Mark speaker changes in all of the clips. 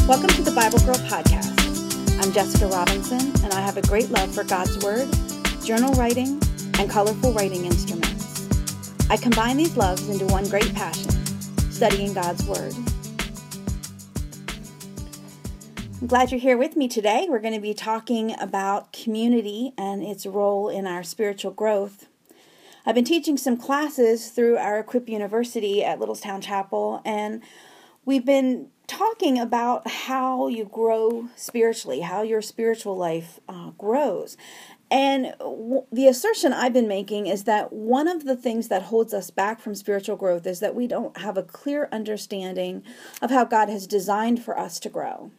Speaker 1: Welcome to the Bible Girl Podcast. I'm Jessica Robinson, and I have a great love for God's Word, journal writing, and colorful writing instruments. I combine these loves into one great passion, studying God's Word. I'm glad you're here with me today. We're going to be talking about community and its role in our spiritual growth. I've been teaching some classes through our Equip University at Littlestown Chapel, and we've been talking about how you grow spiritually, how your spiritual life grows. And the assertion I've been making is that one of the things that holds us back from spiritual growth is that we don't have a clear understanding of how God has designed for us to grow.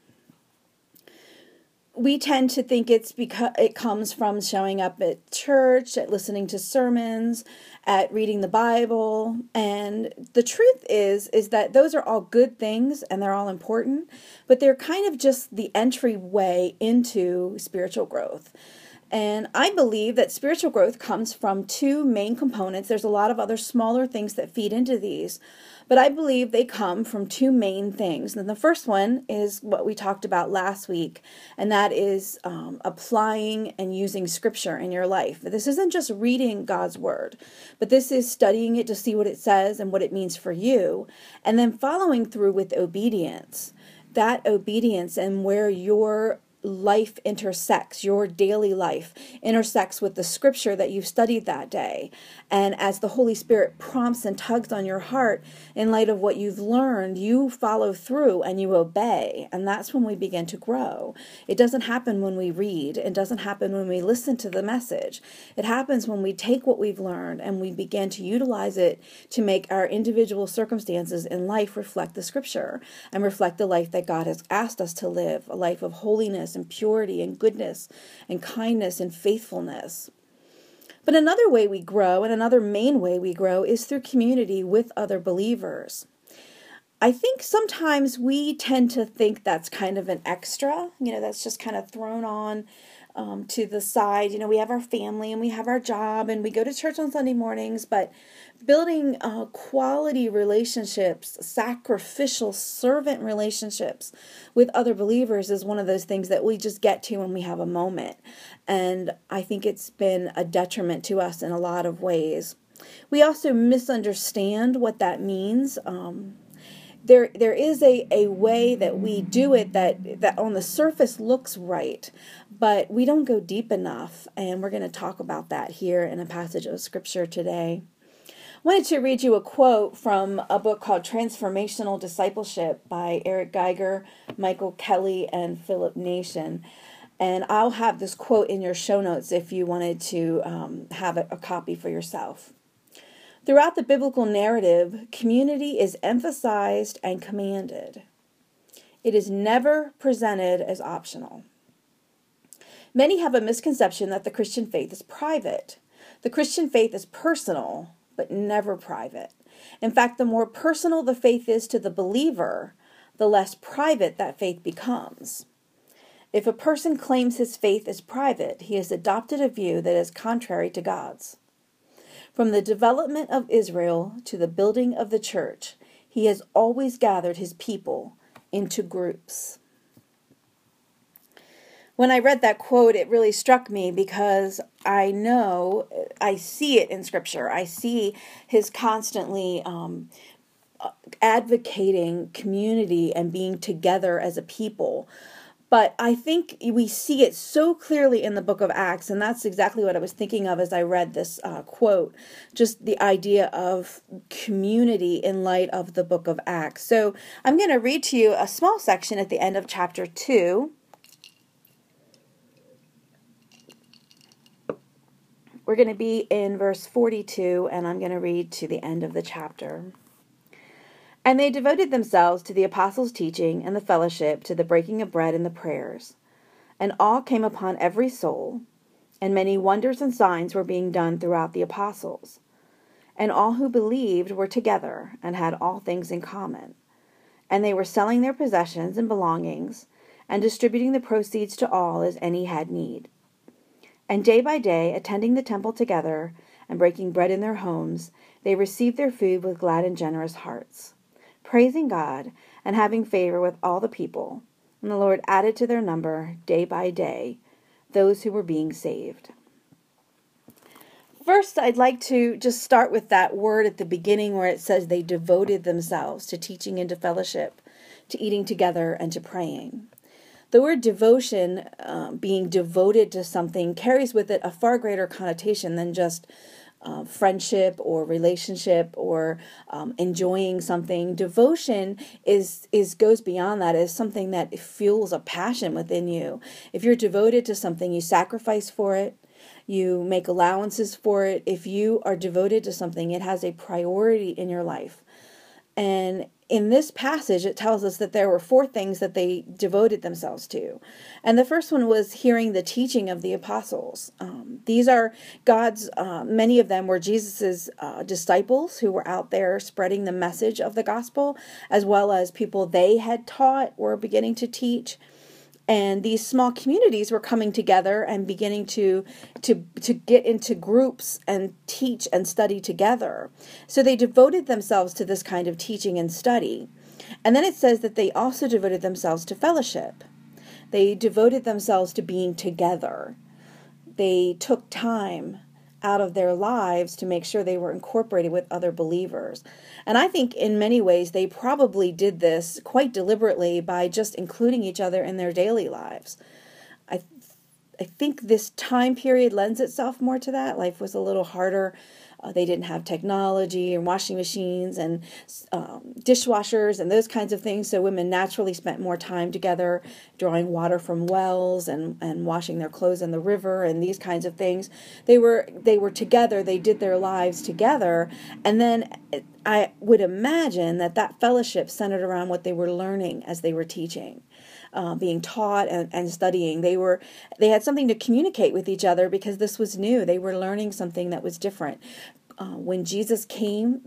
Speaker 1: We tend to think it's because it comes from showing up at church, at listening to sermons, at reading the Bible. And the truth is that those are all good things and they're all important, but they're kind of just the entryway into spiritual growth. And I believe that spiritual growth comes from two main components. There's a lot of other smaller things that feed into these, but I believe they come from two main things. And the first one is what we talked about last week, and that is applying and using Scripture in your life. This isn't just reading God's Word, but this is studying it to see what it says and what it means for you, and then following through with obedience. That obedience and where your life intersects, your daily life intersects with the Scripture that you've studied that day. And as the Holy Spirit prompts and tugs on your heart in light of what you've learned, you follow through and you obey. And that's when we begin to grow. It doesn't happen when we read. It doesn't happen when we listen to the message. It happens when we take what we've learned and we begin to utilize it to make our individual circumstances in life reflect the Scripture and reflect the life that God has asked us to live, a life of holiness and purity and goodness and kindness and faithfulness. But another way we grow, and another main way we grow, is through community with other believers. I think sometimes we tend to think that's kind of an extra, that's just kind of thrown on to the side. We have our family and we have our job and we go to church on Sunday mornings, but building quality relationships, sacrificial servant relationships with other believers is one of those things that we just get to when we have a moment. And I think it's been a detriment to us in a lot of ways. We also misunderstand what that means. There is a way that we do it that on the surface looks right, but we don't go deep enough, and we're going to talk about that here in a passage of Scripture today. I wanted to read you a quote from a book called Transformational Discipleship by Eric Geiger, Michael Kelly, and Philip Nation. And I'll have this quote in your show notes if you wanted to have a copy for yourself. Throughout the biblical narrative, community is emphasized and commanded. It is never presented as optional. Many have a misconception that the Christian faith is private. The Christian faith is personal, but never private. In fact, the more personal the faith is to the believer, the less private that faith becomes. If a person claims his faith is private, he has adopted a view that is contrary to God's. From the development of Israel to the building of the church, he has always gathered his people into groups. When I read that quote, it really struck me because I see it in Scripture. I see his constantly advocating community and being together as a people. But I think we see it so clearly in the book of Acts, and that's exactly what I was thinking of as I read this quote, just the idea of community in light of the book of Acts. So I'm going to read to you a small section at the end of chapter 2. We're going to be in verse 42, and I'm going to read to the end of the chapter. And they devoted themselves to the apostles' teaching and the fellowship, to the breaking of bread and the prayers. And awe came upon every soul, and many wonders and signs were being done throughout the apostles. And all who believed were together and had all things in common. And they were selling their possessions and belongings, and distributing the proceeds to all as any had need. And day by day, attending the temple together and breaking bread in their homes, they received their food with glad and generous hearts, praising God and having favor with all the people. And the Lord added to their number day by day those who were being saved. First, I'd like to just start with that word at the beginning where it says they devoted themselves to teaching and to fellowship, to eating together and to praying. The word devotion, being devoted to something, carries with it a far greater connotation than just friendship or relationship or enjoying something. Devotion is goes beyond that. It's something that fuels a passion within you. If you're devoted to something, you sacrifice for it. You make allowances for it. If you are devoted to something, it has a priority in your life. And in this passage, it tells us that there were 4 things that they devoted themselves to. And the first one was hearing the teaching of the apostles. These are God's, many of them were Jesus's disciples who were out there spreading the message of the gospel, as well as people they had taught or beginning to teach. And these small communities were coming together and beginning to get into groups and teach and study together. So they devoted themselves to this kind of teaching and study. And then it says that they also devoted themselves to fellowship. They devoted themselves to being together. They took time out of their lives to make sure they were incorporated with other believers. And I think in many ways they probably did this quite deliberately by just including each other in their daily lives. I think this time period lends itself more to that. Life was a little harder. They didn't have technology and washing machines and dishwashers and those kinds of things. So women naturally spent more time together, drawing water from wells and washing their clothes in the river and these kinds of things. They were together. They did their lives together. And then I would imagine that fellowship centered around what they were learning as they were teaching. Being taught and studying. They had something to communicate with each other because this was new. They were learning something that was different. When Jesus came,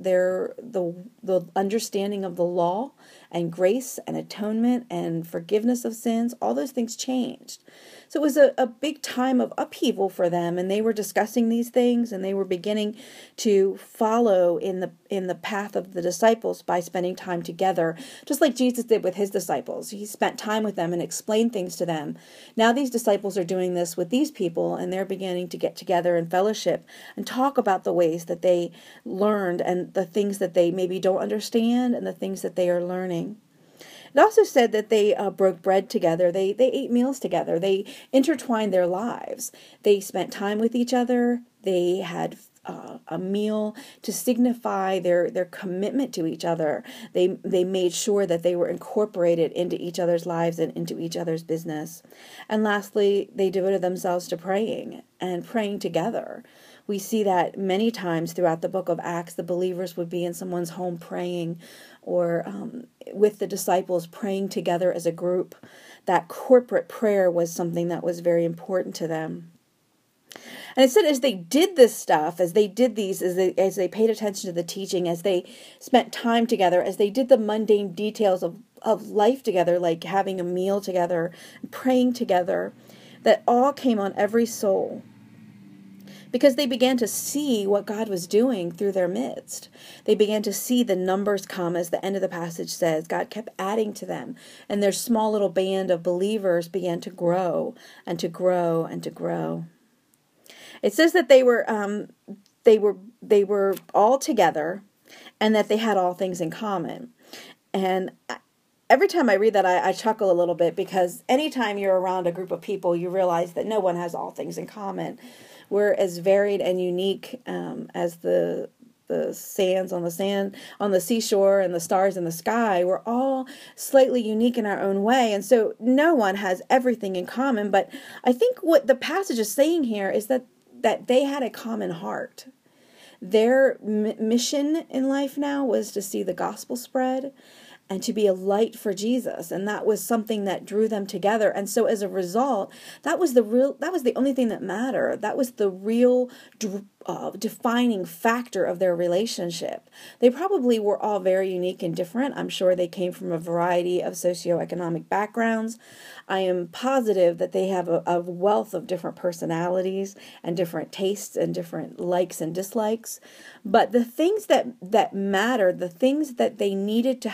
Speaker 1: the understanding of the law and grace and atonement and forgiveness of sins, all those things changed. So it was a big time of upheaval for them, and they were discussing these things, and they were beginning to follow in the path of the disciples by spending time together, just like Jesus did with his disciples. He spent time with them and explained things to them. Now these disciples are doing this with these people, and they're beginning to get together and fellowship and talk about the ways that they learned and the things that they maybe don't understand and the things that they are learning. It also said that they broke bread together. They ate meals together. They intertwined their lives. They spent time with each other. They had a meal to signify their commitment to each other. They made sure that they were incorporated into each other's lives and into each other's business. And lastly, they devoted themselves to praying and praying together. We see that many times throughout the book of Acts. The believers would be in someone's home praying, or with the disciples praying together as a group. That corporate prayer was something that was very important to them. And it said as they did this stuff, as they did these, as they paid attention to the teaching, as they spent time together, as they did the mundane details of life together, like having a meal together, praying together, that all came on every soul. Because they began to see what God was doing through their midst. They began to see the numbers come, as the end of the passage says. God kept adding to them, and their small little band of believers began to grow and to grow and to grow. It says that they were all together, and that they had all things in common. And every time I read that, I chuckle a little bit, because anytime you're around a group of people, you realize that no one has all things in common. We're as varied and unique as the sands on the seashore and the stars in the sky. We're all slightly unique in our own way, and so no one has everything in common. But I think what the passage is saying here is that they had a common heart. Their mission in life now was to see the gospel spread and to be a light for Jesus. And that was something that drew them together. And so as a result, that was the only thing that mattered. That was the real defining factor of their relationship. They probably were all very unique and different. I'm sure they came from a variety of socioeconomic backgrounds. I am positive that they have a wealth of different personalities and different tastes and different likes and dislikes. But the things that mattered, the things that they needed to have in common,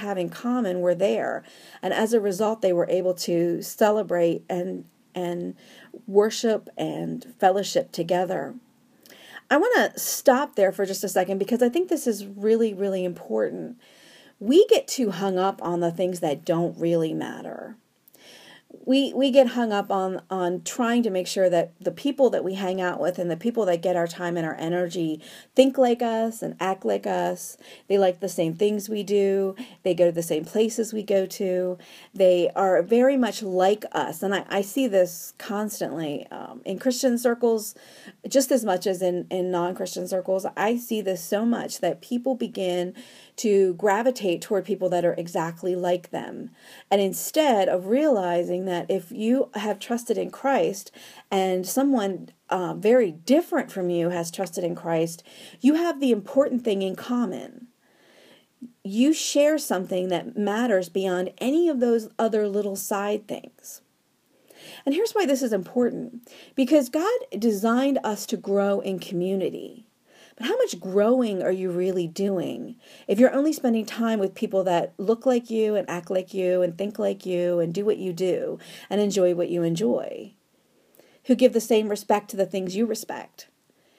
Speaker 1: common were there. And as a result, they were able to celebrate and worship and fellowship together. I want to stop there for just a second because I think this is really, really important. We get too hung up on the things that don't really matter. We get hung up on trying to make sure that the people that we hang out with and the people that get our time and our energy think like us and act like us. They like the same things we do. They go to the same places we go to. They are very much like us. And I see this constantly in Christian circles, just as much as in non-Christian circles. I see this so much that people begin to gravitate toward people that are exactly like them. And instead of realizing that if you have trusted in Christ and someone very different from you has trusted in Christ, you have the important thing in common. You share something that matters beyond any of those other little side things. And here's why this is important. Because God designed us to grow in community. But how much growing are you really doing if you're only spending time with people that look like you and act like you and think like you and do what you do and enjoy what you enjoy, who give the same respect to the things you respect?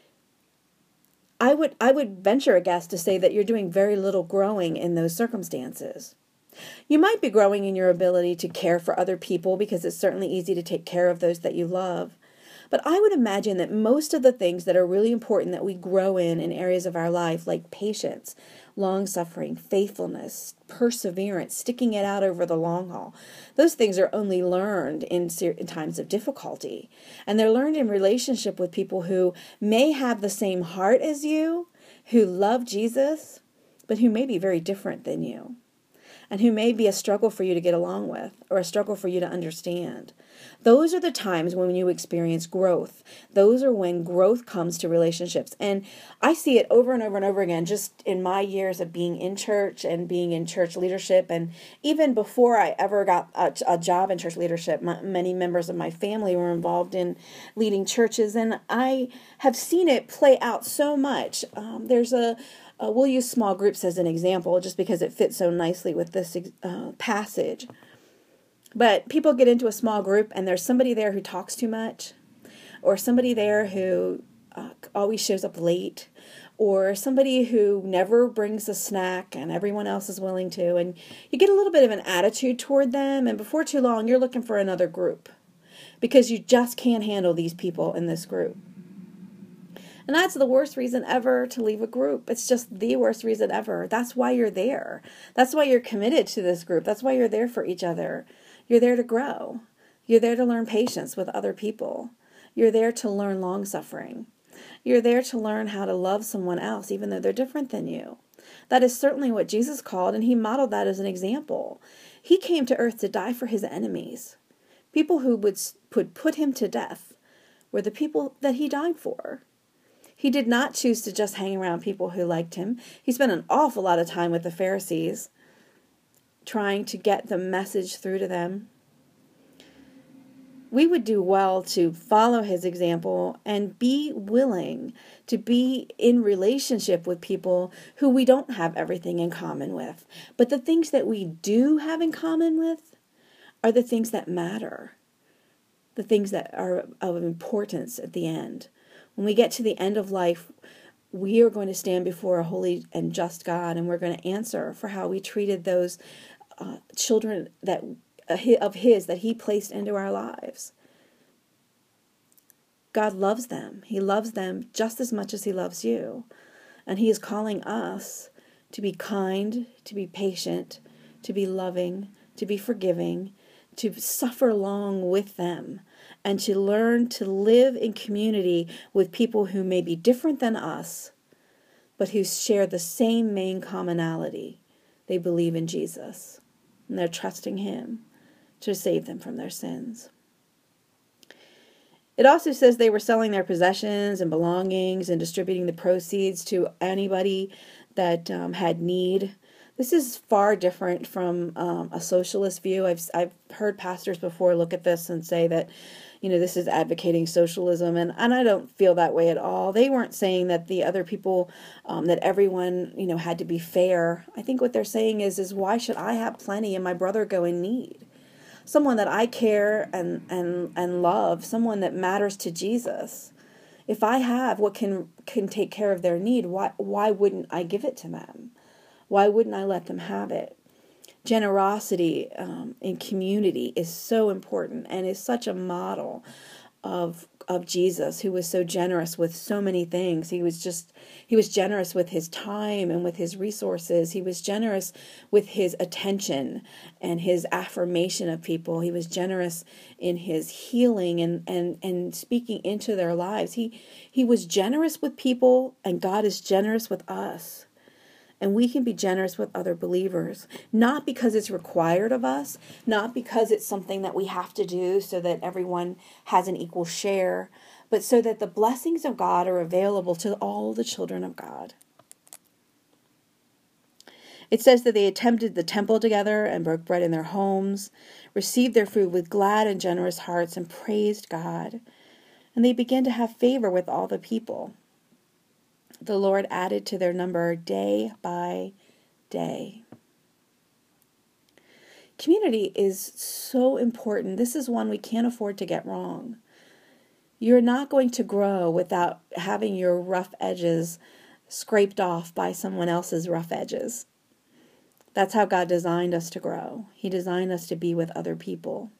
Speaker 1: I would venture a guess to say that you're doing very little growing in those circumstances. You might be growing in your ability to care for other people because it's certainly easy to take care of those that you love. But I would imagine that most of the things that are really important that we grow in areas of our life, like patience, long-suffering, faithfulness, perseverance, sticking it out over the long haul, those things are only learned in times of difficulty. And they're learned in relationship with people who may have the same heart as you, who love Jesus, but who may be very different than you, and who may be a struggle for you to get along with or a struggle for you to understand. Those are the times when you experience growth. Those are when growth comes to relationships. And I see it over and over and over again, just in my years of being in church and being in church leadership. And even before I ever got a job in church leadership, many members of my family were involved in leading churches. And I have seen it play out so much. We'll use small groups as an example just because it fits so nicely with this passage. But people get into a small group and there's somebody there who talks too much, or somebody there who always shows up late, or somebody who never brings a snack and everyone else is willing to. And you get a little bit of an attitude toward them, and before too long you're looking for another group because you just can't handle these people in this group. And that's the worst reason ever to leave a group. It's just the worst reason ever. That's why you're there. That's why you're committed to this group. That's why you're there for each other. You're there to grow. You're there to learn patience with other people. You're there to learn long-suffering. You're there to learn how to love someone else, even though they're different than you. That is certainly what Jesus called, and he modeled that as an example. He came to earth to die for his enemies. People who would put him to death were the people that he died for. He did not choose to just hang around people who liked him. He spent an awful lot of time with the Pharisees, trying to get the message through to them. We would do well to follow his example and be willing to be in relationship with people who we don't have everything in common with. But the things that we do have in common with are the things that matter, the things that are of importance at the end. When we get to the end of life, we are going to stand before a holy and just God, and we're going to answer for how we treated those children of his that he placed into our lives. God loves them. He loves them just as much as he loves you. And he is calling us to be kind, to be patient, to be loving, to be forgiving, to suffer along with them, and to learn to live in community with people who may be different than us, but who share the same main commonality. They believe in Jesus, and they're trusting him to save them from their sins. It also says they were selling their possessions and belongings and distributing the proceeds to anybody that had need. This is far different from a socialist view. I've heard pastors before look at this and say that, this is advocating socialism, and I don't feel that way at all. They weren't saying that the other people, that everyone, had to be fair. I think what they're saying is why should I have plenty and my brother go in need? Someone that I care and love, someone that matters to Jesus. If I have what can take care of their need, why wouldn't I give it to them? Why wouldn't I let them have it? Generosity in community is so important and is such a model of Jesus, who was so generous with so many things. He was generous with his time and with his resources. He was generous with his attention and his affirmation of people. He was generous in his healing and speaking into their lives. He was generous with people, and God is generous with us. And we can be generous with other believers, not because it's required of us, not because it's something that we have to do so that everyone has an equal share, but so that the blessings of God are available to all the children of God. It says that they attempted the temple together and broke bread in their homes, received their food with glad and generous hearts, and praised God. And they began to have favor with all the people. The Lord added to their number day by day. Community is so important. This is one we can't afford to get wrong. You're not going to grow without having your rough edges scraped off by someone else's rough edges. That's how God designed us to grow. He designed us to be with other people.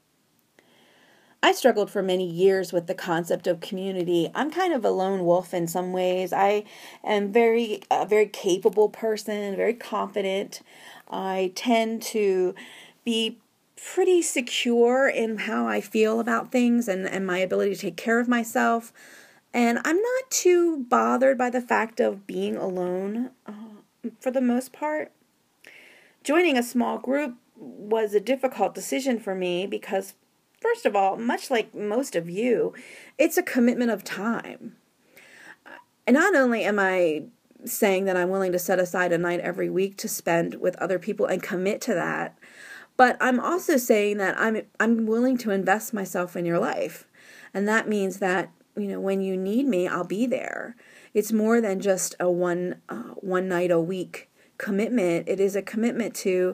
Speaker 1: I struggled for many years with the concept of community. I'm kind of a lone wolf in some ways. I am a very capable person, very confident. I tend to be pretty secure in how I feel about things and my ability to take care of myself. And I'm not too bothered by the fact of being alone for the most part. Joining a small group was a difficult decision for me because, first of all, much like most of you, it's a commitment of time. And not only am I saying that I'm willing to set aside a night every week to spend with other people and commit to that, but I'm also saying that I'm willing to invest myself in your life. And that means that, when you need me, I'll be there. It's more than just a one night a week commitment. It is a commitment to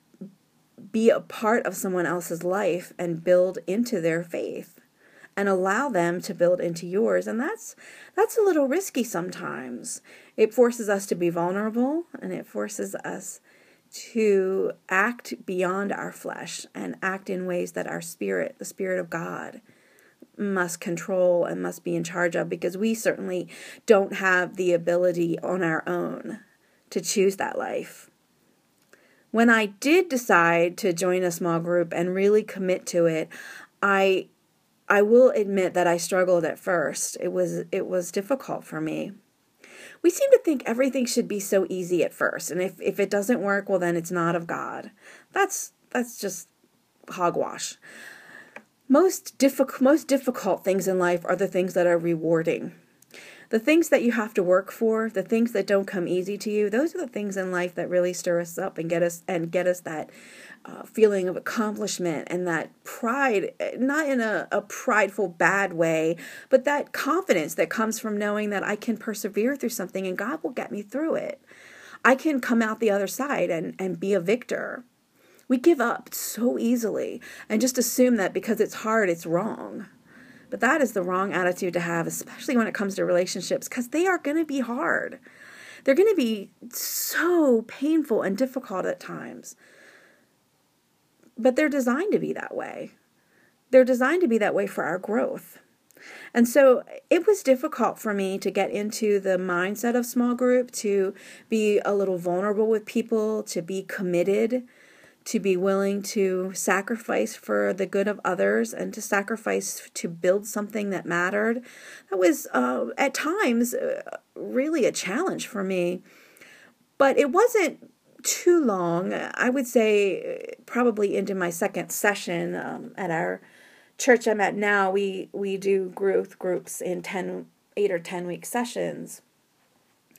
Speaker 1: be a part of someone else's life and build into their faith and allow them to build into yours. And that's a little risky sometimes. It forces us to be vulnerable, and it forces us to act beyond our flesh and act in ways that our spirit, the Spirit of God, must control and must be in charge of, because we certainly don't have the ability on our own to choose that life. When I did decide to join a small group and really commit to it, I will admit that I struggled at first. It was difficult for me. We seem to think everything should be so easy at first, and if it doesn't work, well, then it's not of God. That's just hogwash. Most difficult things in life are the things that are rewarding. The things that you have to work for, the things that don't come easy to you, those are the things in life that really stir us up and get us that feeling of accomplishment and that pride, not in a prideful bad way, but that confidence that comes from knowing that I can persevere through something and God will get me through it. I can come out the other side and be a victor. We give up so easily and just assume that because it's hard, it's wrong. But that is the wrong attitude to have, especially when it comes to relationships, because they are going to be hard. They're going to be so painful and difficult at times. But they're designed to be that way. They're designed to be that way for our growth. And so it was difficult for me to get into the mindset of small group, to be a little vulnerable with people, to be committed, to be willing to sacrifice for the good of others and to sacrifice to build something that mattered. That was, at times, really a challenge for me. But it wasn't too long. I would say probably into my second session at our church I'm at now. We do growth groups in 8 or 10 week sessions.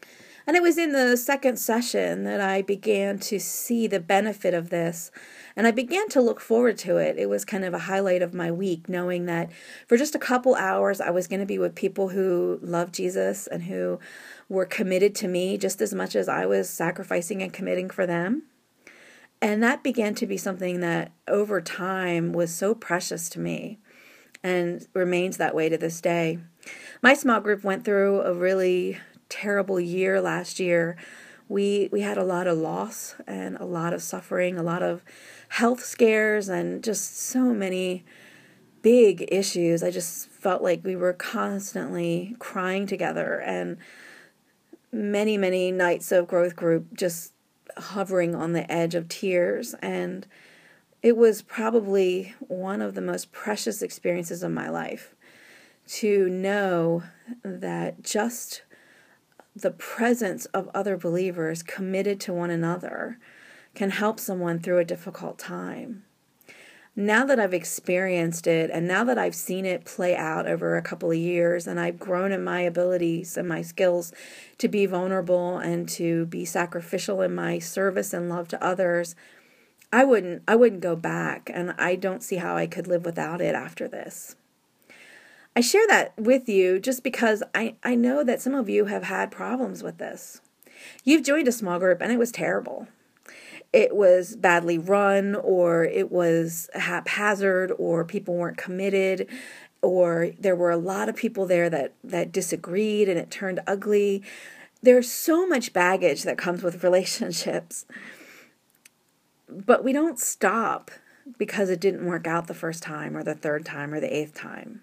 Speaker 1: And it was in the second session that I began to see the benefit of this. And I began to look forward to it. It was kind of a highlight of my week, knowing that for just a couple hours, I was going to be with people who loved Jesus and who were committed to me just as much as I was sacrificing and committing for them. And that began to be something that over time was so precious to me and remains that way to this day. My small group went through a really terrible year last year. We had a lot of loss and a lot of suffering, a lot of health scares, and just so many big issues. I just felt like we were constantly crying together, and many, many nights of growth group just hovering on the edge of tears. And it was probably one of the most precious experiences of my life to know that just the presence of other believers committed to one another can help someone through a difficult time. Now that I've experienced it, and now that I've seen it play out over a couple of years, and I've grown in my abilities and my skills to be vulnerable and to be sacrificial in my service and love to others, I wouldn't go back, and I don't see how I could live without it after this. I share that with you just because I know that some of you have had problems with this. You've joined a small group and it was terrible. It was badly run, or it was haphazard, or people weren't committed, or there were a lot of people there that disagreed and it turned ugly. There's so much baggage that comes with relationships. But we don't stop because it didn't work out the first time or the third time or the eighth time.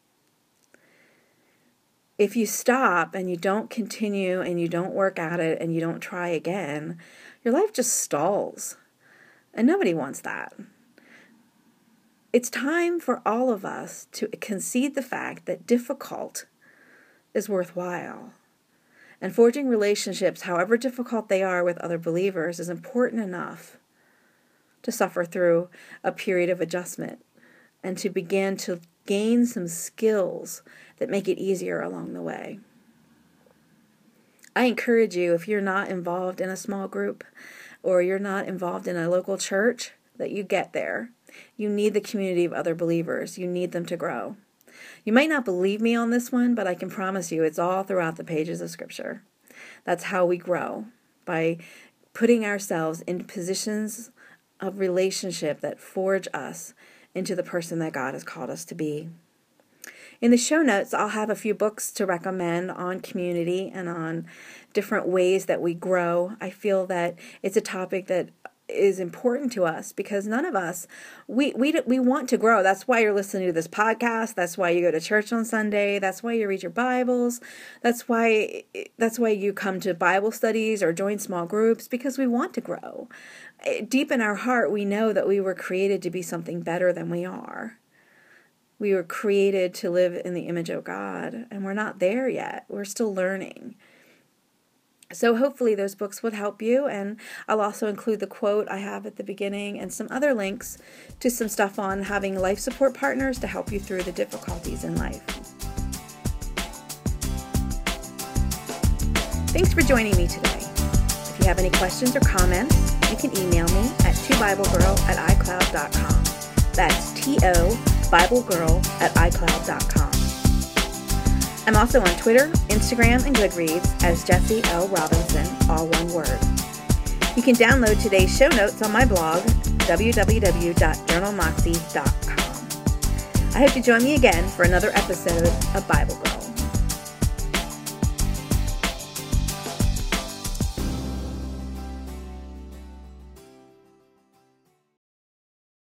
Speaker 1: If you stop and you don't continue and you don't work at it and you don't try again, your life just stalls. And nobody wants that. It's time for all of us to concede the fact that difficult is worthwhile. And forging relationships, however difficult they are with other believers, is important enough to suffer through a period of adjustment and to begin to gain some skills that make it easier along the way. I encourage you, if you're not involved in a small group or you're not involved in a local church, that you get there. You need the community of other believers. You need them to grow. You might not believe me on this one, but I can promise you it's all throughout the pages of Scripture. That's how we grow, by putting ourselves in positions of relationship that forge us into the person that God has called us to be. In the show notes, I'll have a few books to recommend on community and on different ways that we grow. I feel that it's a topic that is important to us because none of us, we want to grow. That's why you're listening to this podcast. That's why you go to church on Sunday. That's why you read your Bibles. That's why you come to Bible studies or join small groups, because we want to grow. Deep in our heart, we know that we were created to be something better than we are. We were created to live in the image of God, and we're not there yet. We're still learning. So hopefully those books would help you, and I'll also include the quote I have at the beginning and some other links to some stuff on having life support partners to help you through the difficulties in life. Thanks for joining me today. If you have any questions or comments, you can email me at tobiblegirl@icloud.com. That's TOBiblegirl@icloud.com. I'm also on Twitter, Instagram, and Goodreads as Jessie L. Robinson, all one word. You can download today's show notes on my blog, www.journalmoxie.com. I hope you join me again for another episode of Bible Girl.